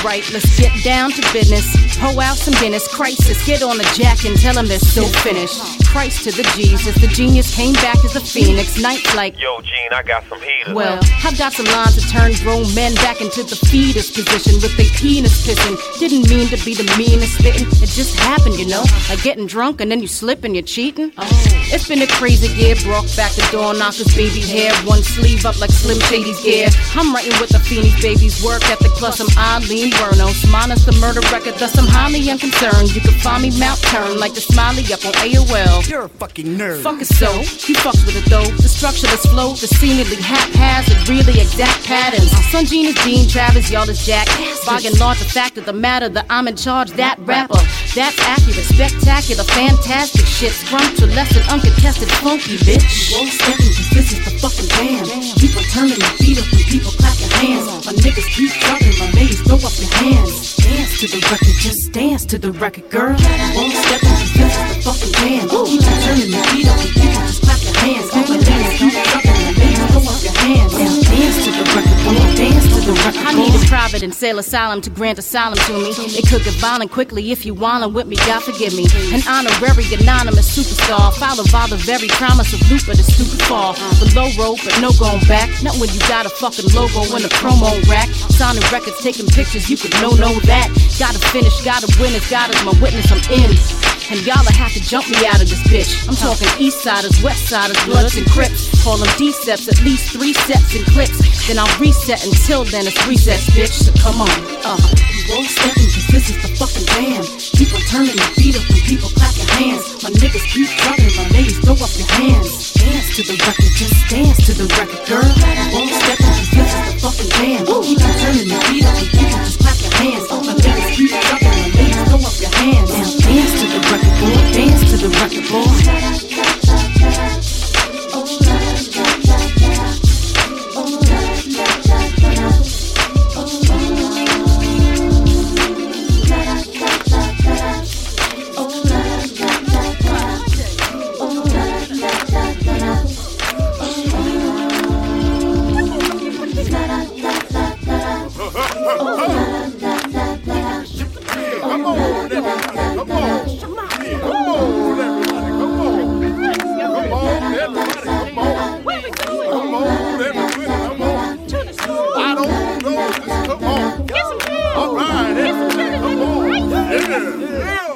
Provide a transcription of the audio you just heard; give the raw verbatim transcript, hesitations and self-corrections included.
Alright, let's get down to business. Pour out some Guinness, crisis. Get on the jack and tell them they're so finished. Christ to the Jesus, the genius came back as a phoenix. Nights like, yo, Gene, I got some heaters. Well, I've got some lines to turn grown men back into the fetus position with their penis pissing. Didn't mean to be the meanest spitting. It just happened, you know, like getting drunk and then you slip and you're cheating. Oh. It's been a crazy year, brought back the door knockers, baby hair, one sleeve up like Slim Shady's gear. I'm writing with the Phoenix babies, work ethic plus some Eileen Wernos. Minus the murder record, thus I'm highly unconcerned. You can find me Mount Turn like the smiley up on A O L. You're a fucking nerd. Fuck it so, he fucks with it though. The structureless flow, the seemingly haphazard, really exact patterns. Son Gene is Dean, Travis, y'all is Jack. Bogging large the fact of the matter that I'm in charge, that rapper. That's accurate, spectacular, fantastic shit. Scrumptious, uncontested, funky bitch. Won't step into this is the fucking jam. Keep on turning your feet up when people clap your hands. My niggas keep dropping, my ladies throw up your hands. Dance to the record, just dance to the record, girl. Won't step into this is the fucking jam. Keep on turning your feet up when people just clap your hands. My ladies keep dropping, my ladies throw up your hands. Now dance to the record, boy, dance to the record. I need a private and sail asylum to grant asylum to me. It could get violent quickly if you wildin' with me, God forgive me. An honorary anonymous superstar, followed by the very promise of loop of the stupid fall. Below road, but no going back. Not when you got a fucking logo in a promo rack. Signing records, taking pictures, you could know, know that. Gotta finish, gotta win, it's God is my witness, I'm in. And y'all'll have to jump me out of this bitch. I'm talking east siders, west siders, bloods and crips. Call them D-steps, at least three sets and clips. Then I'll reset, until then it's recess, bitch. So come on, uh. You won't step in cause this is the fucking jam. Keep on turning your feet up when people clap your hands. My niggas keep dropping, my ladies throw up your hands. Dance to the record, just dance to the record, girl. Won't step in cause this is the fucking jam. Keep on turning your feet up when people just clap your hands. My niggas keep dropping, my ladies throw up your hands. Now dance to the record, boy, dance to the record, boy. All right, come on. Yeah.